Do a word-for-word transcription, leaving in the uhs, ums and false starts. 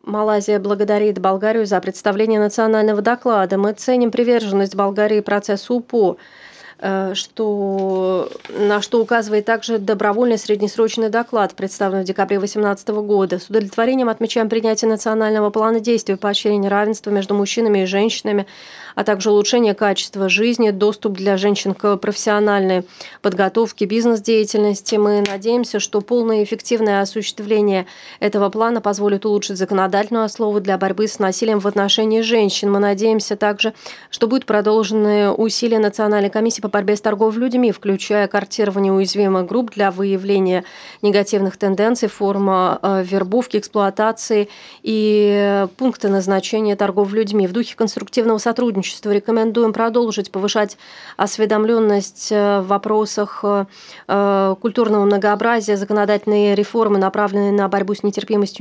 Малайзия благодарит Болгарию за представление национального доклада. Мы ценим приверженность Болгарии процессу УПО, э, что, на что указывает также добровольный среднесрочный доклад, представленный в декабре две тысячи восемнадцатого года. С удовлетворением отмечаем принятие национального плана действий по поощрению равенства между мужчинами и женщинами, а также улучшение качества жизни, доступ для женщин к профессиональной подготовке, бизнес-деятельности. Мы надеемся, что полное и эффективное осуществление этого плана позволит улучшить законодательную основу для борьбы с насилием в отношении женщин. Мы надеемся также, что будут продолжены усилия Национальной комиссии по борьбе с торговлей людьми, включая картирование уязвимых групп для выявления негативных тенденций, форма э, вербовки, эксплуатации и пункты назначения торговли людьми. В духе конструктивного сотрудничества рекомендуем продолжить повышать осведомленность в вопросах э, культурного многообразия, законодательные реформы, направленные на борьбу с нетерпимостью